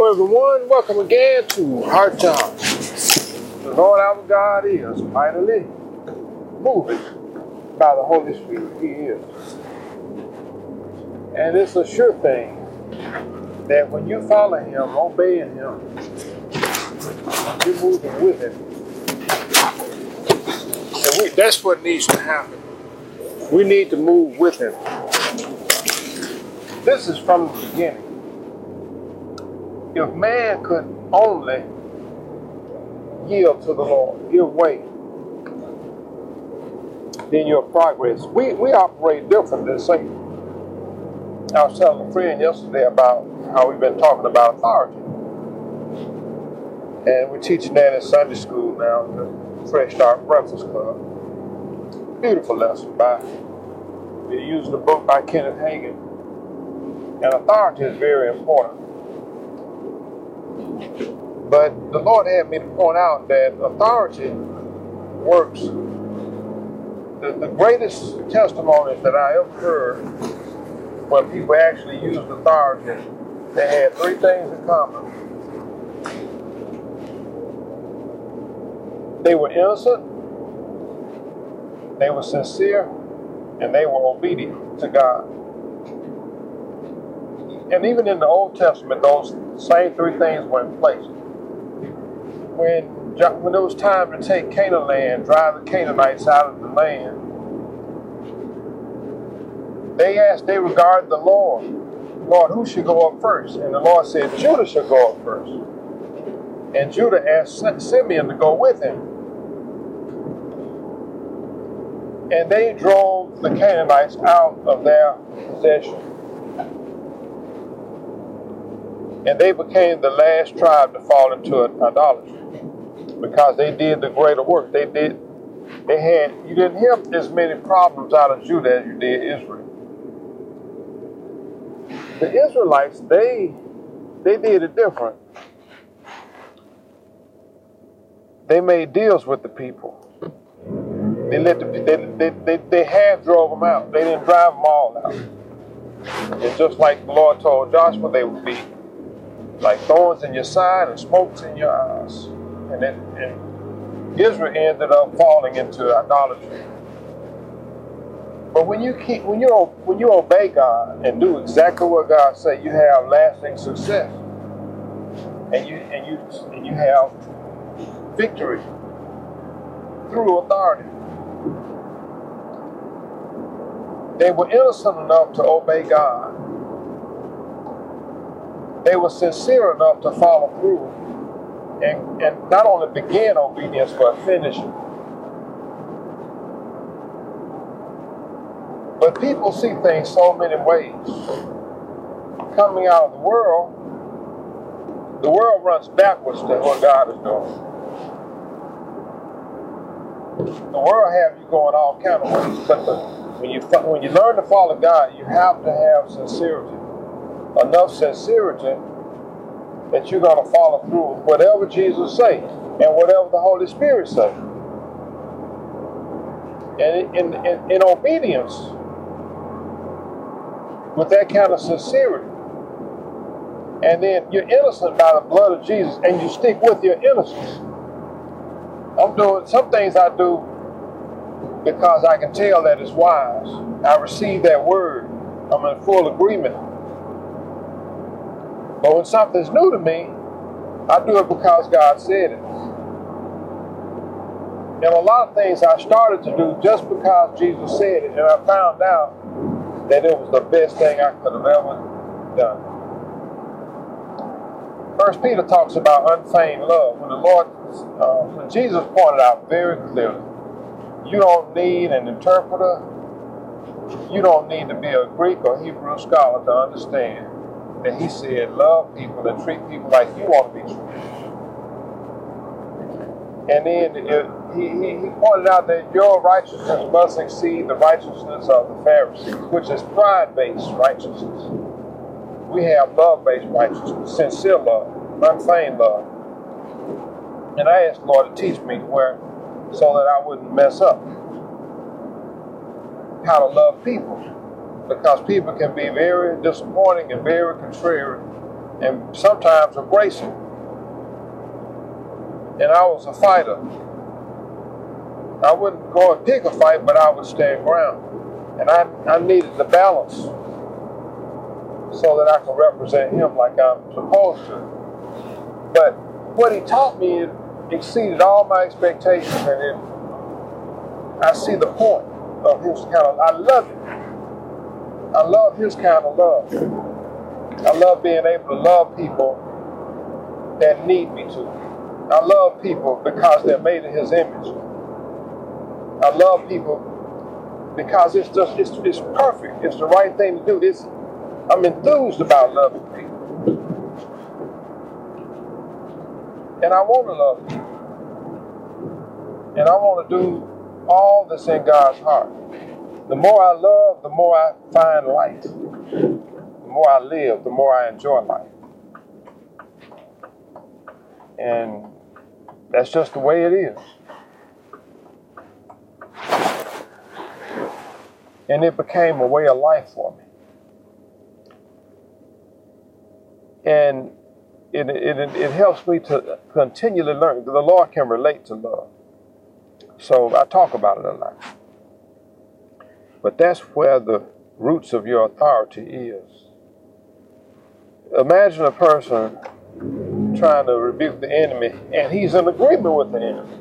Hello everyone, welcome again to Heart Talks. The Lord our God is mightily moving by the Holy Spirit. He is. And it's a sure thing that when you follow Him, obeying Him, you're moving with Him. And that's what needs to happen. We need to move with Him. This is from the beginning. If man could only yield to the Lord, give way, then your progress. We operate different than Satan. I was telling a friend yesterday about how we've been talking about authority. And we're teaching that in Sunday school now, the Fresh Start Breakfast Club. Beautiful lesson we're using a book by Kenneth Hagin. And authority is very important. But the Lord had me to point out that authority works. The greatest testimonies that I ever heard where people actually used authority, they had three things in common. They were innocent, they were sincere, and they were obedient to God. And even in the Old Testament, those same three things were in place. When it was time to take Canaan land, drive the Canaanites out of the land, they regarded the Lord. Lord, who should go up first? And the Lord said, Judah should go up first. And Judah asked Simeon to go with him. And they drove the Canaanites out of their possession. And they became the last tribe to fall into idolatry because they did the greater work. You didn't hear as many problems out of Judah as you did Israel. The Israelites, they did it different. They made deals with the people. They half drove them out. They didn't drive them all out. And just like the Lord told Joshua, they would be like thorns in your side and smokes in your eyes. And Israel ended up falling into idolatry. But when you obey God and do exactly what God said, you have lasting success. And you have victory through authority. They were innocent enough to obey God. They were sincere enough to follow through and not only begin obedience, but finish it. But people see things so many ways. Coming out of the world runs backwards to what God is doing. The world have you going all kind of ways. But when you learn to follow God, you have to have sincerity. Enough sincerity that you're going to follow through with whatever Jesus say and whatever the Holy Spirit say. And in obedience, with that kind of sincerity, and then you're innocent by the blood of Jesus, and you stick with your innocence. I'm doing some things I do because I can tell that it's wise. I receive that word. I'm in full agreement. But when something's new to me, I do it because God said it. And a lot of things I started to do just because Jesus said it, and I found out that it was the best thing I could have ever done. First Peter talks about unfeigned love. When Jesus pointed out very clearly, you don't need an interpreter. You don't need to be a Greek or Hebrew scholar to understand that he said, love people and treat people like you want to be treated. And then he pointed out that your righteousness must exceed the righteousness of the Pharisees, which is pride-based righteousness. We have love-based righteousness, sincere love, unfeigned love. And I asked the Lord to teach me so that I wouldn't mess up how to love people. Because people can be very disappointing and very contrary and sometimes abrasive. And I was a fighter. I wouldn't go and pick a fight, but I would stand ground. And I needed the balance so that I could represent him like I'm supposed to. But what he taught me exceeded all my expectations, and I see the point of his kind of, I love it. I love his kind of love. I love being able to love people that need me to. I love people because they're made in his image. I love people because it's perfect. It's the right thing to do. I'm enthused about loving people. And I want to love people. And I want to do all that's in God's heart. The more I love, the more I find life. The more I live, the more I enjoy life. And that's just the way it is. And it became a way of life for me. And it helps me to continually learn. The Lord can relate to love. So I talk about it a lot. But that's where the roots of your authority is. Imagine a person trying to rebuke the enemy, and he's in agreement with the enemy.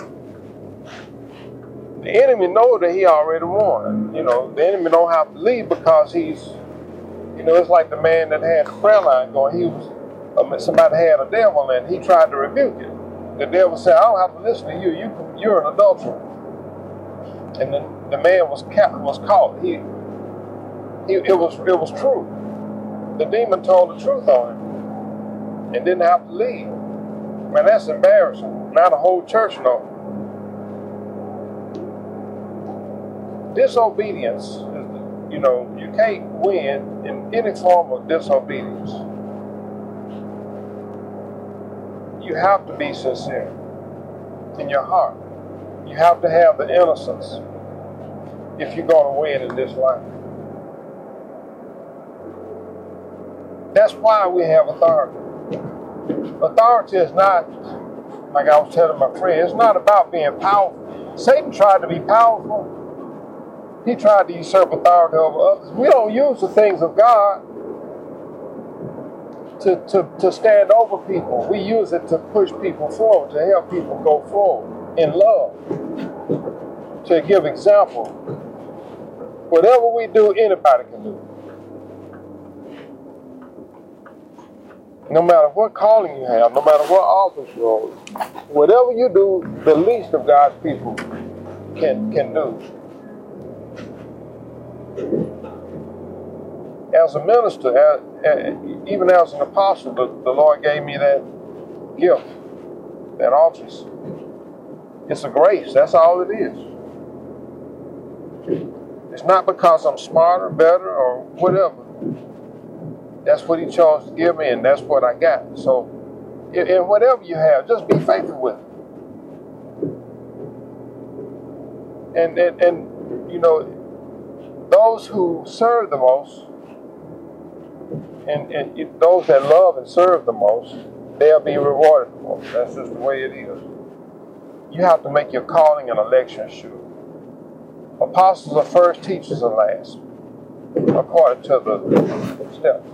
The enemy knows that he already won. The enemy don't have to leave because he's, it's like the man that had the prayer line going. Somebody had a devil and he tried to rebuke it. The devil said, I don't have to listen to you. You're an adulterer. And the man was caught. It was true. The demon told the truth on him and didn't have to leave. Man, that's embarrassing. Now the whole church knows. Disobedience is, you can't win in any form of disobedience. You have to be sincere in your heart. You have to have the innocence if you're going to win in this life. That's why we have authority. Authority is not, like I was telling my friend, it's not about being powerful. Satan tried to be powerful. He tried to usurp authority over others. We don't use the things of God to stand over people. We use it to push people forward, to help people go forward in love, to give example. Whatever we do, anybody can do. No matter what calling you have, no matter what office you hold, whatever you do, the least of God's people can do. As a minister, even as an apostle, the Lord gave me that gift, that office. It's a grace. That's all it is. It's not because I'm smarter, better, or whatever. That's what he chose to give me, and that's what I got. So, in whatever you have, just be faithful with it. And those who serve the most, and those that love and serve the most, they'll be rewarded the most. That's just the way it is. You have to make your calling and election sure. Apostles are first, teachers are last, according to the steps.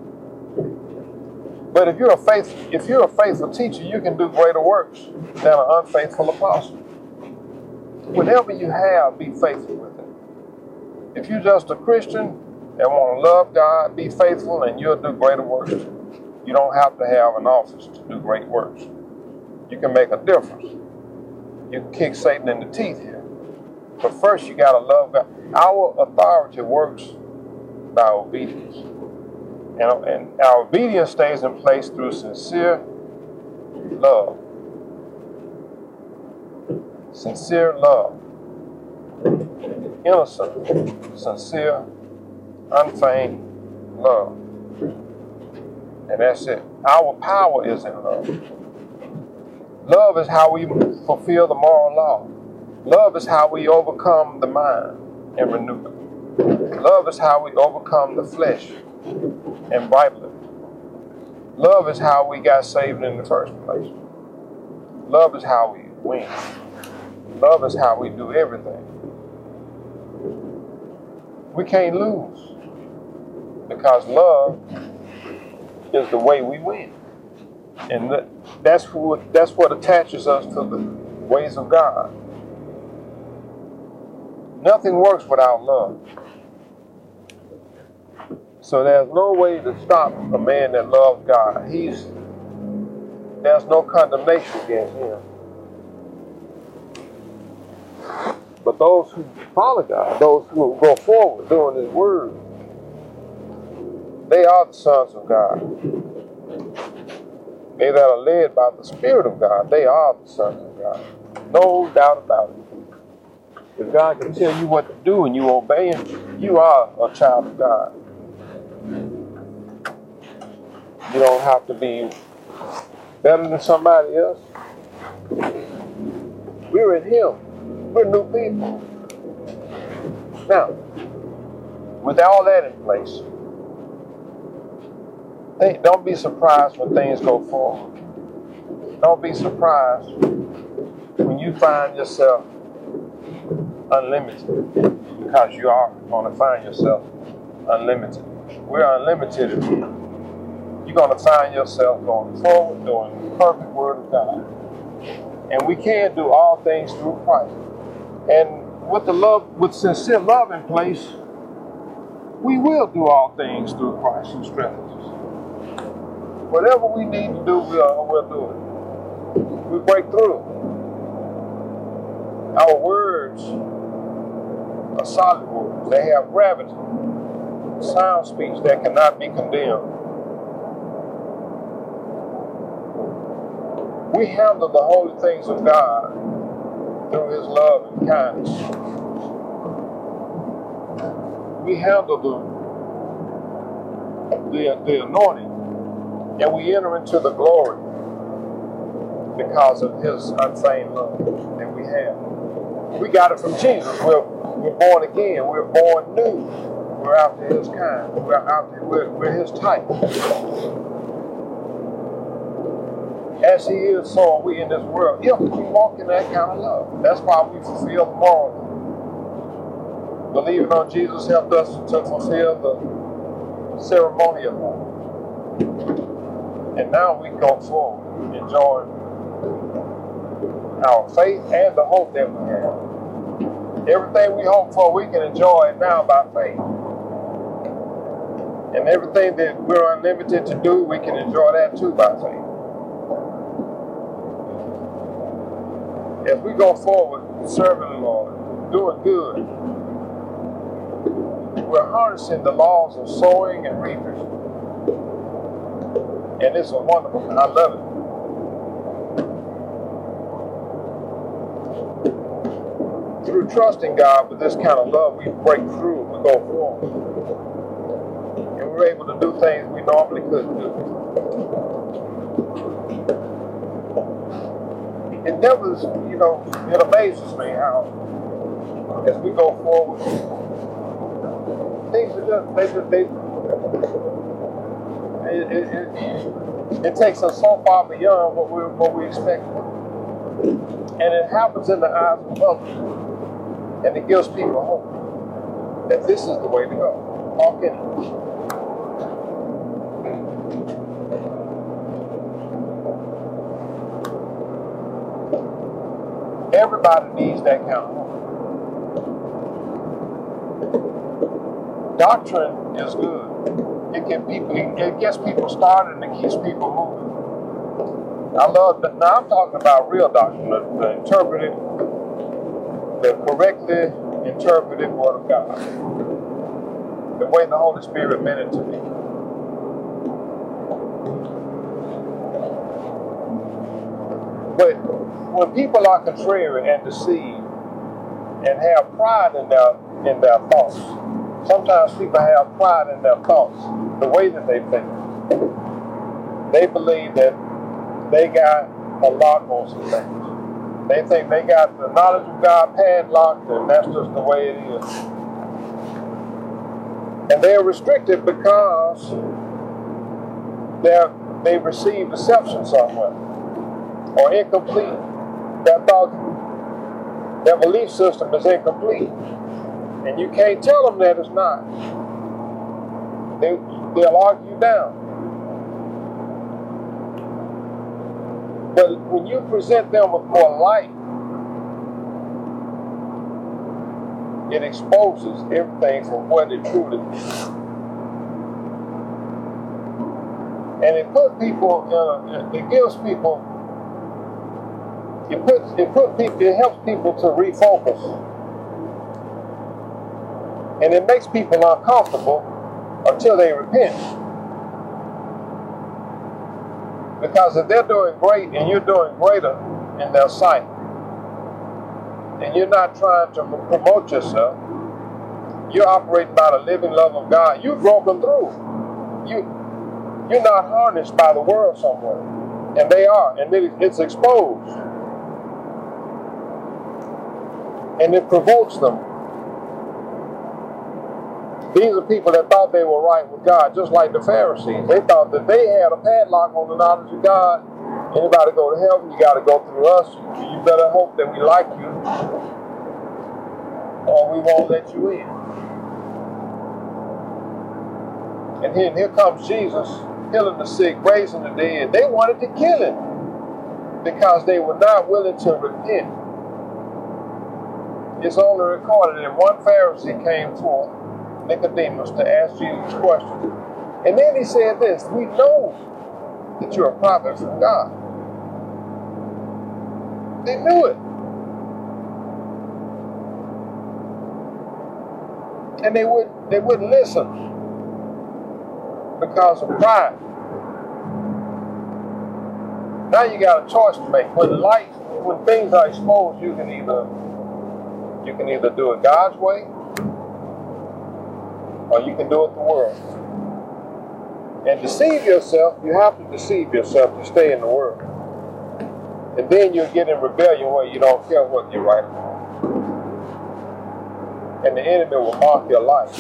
But if you're a faithful teacher, you can do greater works than an unfaithful apostle. Whatever you have, be faithful with it. If you're just a Christian and want to love God, be faithful, and you'll do greater works. You don't have to have an office to do great works. You can make a difference. You can kick Satan in the teeth here. But first, you got to love God. Our authority works by obedience. And our obedience stays in place through sincere love. Sincere love. Innocent, sincere, unfeigned love. And that's it. Our power is in love. Love is how we fulfill the moral law. Love is how we overcome the mind and renew it. Love is how we overcome the flesh and bridle it. Love is how we got saved in the first place. Love is how we win. Love is how we do everything. We can't lose because love is the way we win. And that's what attaches us to the ways of God. Nothing works without love. So there's no way to stop a man that loves God. There's no condemnation against him. But those who follow God, those who go forward doing His word, they are the sons of God. They that are led by the Spirit of God, they are the sons of God. No doubt about it. If God can tell you what to do and you obey Him, you are a child of God. You don't have to be better than somebody else. We're in Him. We're new people. Now, with all that in place, don't be surprised when things go forward. Don't be surprised when you find yourself unlimited, because you are going to find yourself unlimited. We're unlimited. You're going to find yourself going forward doing the perfect word of God. And we can do all things through Christ. And with sincere love in place, we will do all things through Christ who strengthens us. Whatever we need to do, we'll do it. We break through. Our words are solid words. They have gravity, sound speech that cannot be condemned. We handle the holy things of God through His love and kindness. We handle the anointing, and we enter into the glory because of His unfeigned love that we have. We got it from Jesus. We're born again. We're born new. We're after His kind. We're His type. As He is, so are we in this world. If we walk in that kind of love, that's why we fulfill the moral law. Believing on Jesus helped us to fulfill the ceremonial law. And now we go forward, enjoying our faith and the hope that we have. Everything we hope for, we can enjoy it now by faith. And everything that we're unlimited to do, we can enjoy that too by faith. As we go forward, serving the Lord, doing good, we're harnessing the laws of sowing and reaping. And it's a wonderful, I love it. Through trusting God with this kind of love, we break through, we go forward. And we're able to do things we normally couldn't do. It never, it amazes me how, as we go forward, things are it takes us so far beyond what we expect. And it happens in the eyes of others. And it gives people hope that this is the way to go. Walk in it. Everybody needs that kind of hope. Doctrine is good. It gets people started and it keeps people moving. I love that. Now I'm talking about real doctrine, the correctly interpreted Word of God, the way the Holy Spirit meant it to me. But when people are contrary and deceived and have pride in their thoughts, sometimes people have pride in their thoughts, the way that they think. They believe that they got a lock on some things. They think they got the knowledge of God padlocked, and that's just the way it is. And they're restricted because they received deception somewhere, or incomplete. Their thought, their belief system is incomplete. And you can't tell them that it's not. They'll argue you down. But when you present them with more light, it exposes everything from what it truly is. And it put people, it gives people, it helps people to refocus. And it makes people uncomfortable until they repent. Because if they're doing great and you're doing greater in their sight, and you're not trying to promote yourself, you're operating by the living love of God, you've broken through. You're not harnessed by the world somewhere. And they are, and it's exposed. And it provokes them. These are people that thought they were right with God, just like the Pharisees. They thought that they had a padlock on the knowledge of God. Anybody go to heaven, you got to go through us. You better hope that we like you, or we won't let you in. And here comes Jesus, healing the sick, raising the dead. They wanted to kill him because they were not willing to repent. It's only recorded that one Pharisee came forth, Nicodemus, to ask Jesus questions. And then he said this, we know that you're a prophet from God. They knew it. And they wouldn't listen because of pride. Now you got a choice to make. When things are exposed, you can either do it God's way, or you can do it the world. And deceive yourself, you have to deceive yourself to stay in the world. And then you'll get in rebellion where you don't care what you're right or wrong. And the enemy will mark your life.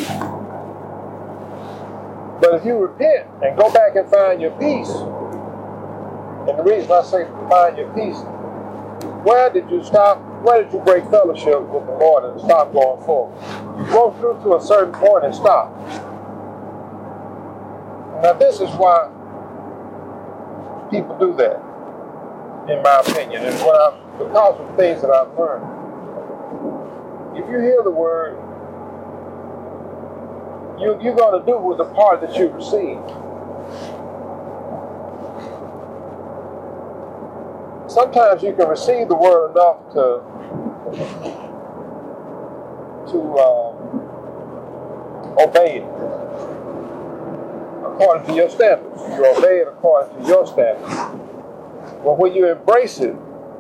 But if you repent and go back and find your peace, and the reason I say find your peace, where did you stop? Where did you break fellowship with the Lord and stop going forward? You go through to a certain point and stop. Now this is why people do that, in my opinion, and because of things that I've learned. If you hear the word, you're going to do with the part that you received. Sometimes you can receive the word enough to obey it according to your standards. You obey it according to your standards. But when you embrace it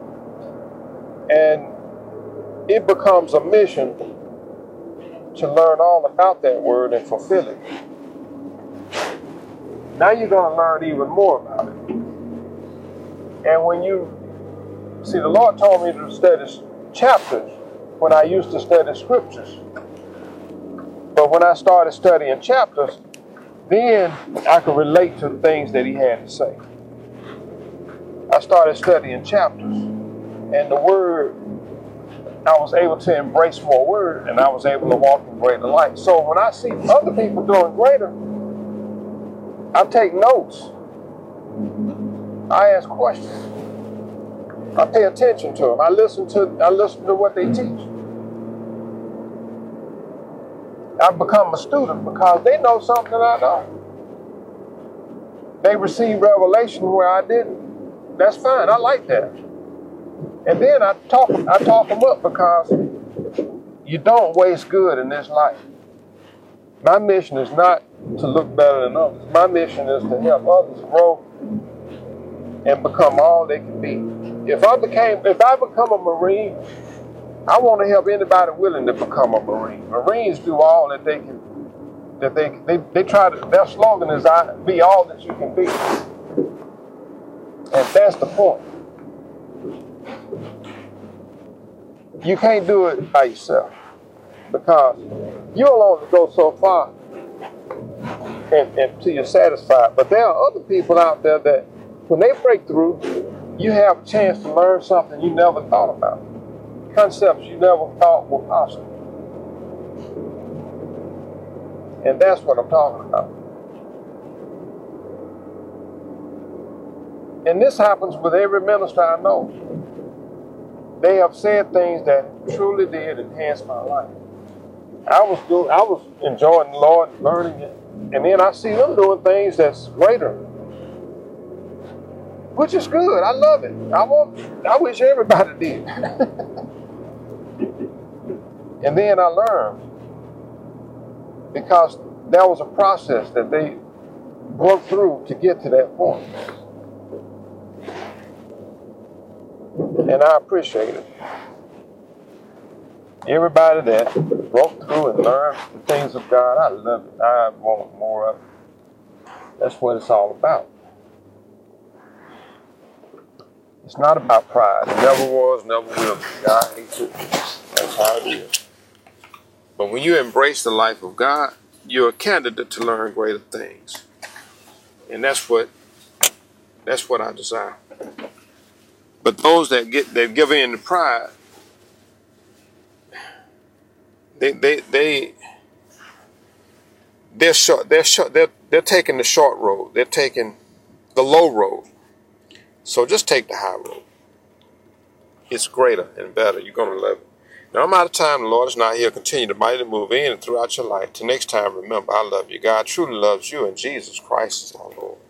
and it becomes a mission to learn all about that word and fulfill it, now you're going to learn even more about it. And when you see, the Lord told me to study chapters when I used to study scriptures. But when I started studying chapters, then I could relate to the things that he had to say. I started studying chapters, and the word, I was able to embrace more word, and I was able to walk in greater light. So when I see other people doing greater, I take notes. I ask questions. I pay attention to them. I listen to what they teach. I've become a student because they know something that I don't. They receive revelation where I didn't. That's fine. I like that. And then I talk them up because you don't waste good in this life. My mission is not to look better than others. My mission is to help others grow and become all they can be. If I become a Marine, I want to help anybody willing to become a Marine. Marines do all that they can. They try to. Their slogan is "Be all that you can be," and that's the point. You can't do it by yourself because you'll only go so far. and until you're satisfied. But there are other people out there that when they break through, you have a chance to learn something you never thought about. Concepts you never thought were possible. And that's what I'm talking about. And this happens with every minister I know. They have said things that truly did enhance my life. I was enjoying the Lord, learning it, and then I see them doing things that's greater, which is good. I love it. I wish everybody did. And then I learned, because there was a process that they broke through to get to that point. And I appreciate it. Everybody that broke through and learned the things of God, I love it. I want more of it. That's what it's all about. It's not about pride. It never was, never will be. God hates it. That's how it is. But when you embrace the life of God, you're a candidate to learn greater things. And that's what I desire. But those that give in to pride, they're taking the short road. They're taking the low road. So just take the high road. It's greater and better. You're going to love it. Now, I'm out of time. The Lord is not here. Continue to mightily move in and throughout your life. Till next time, remember, I love you. God truly loves you, and Jesus Christ is our Lord.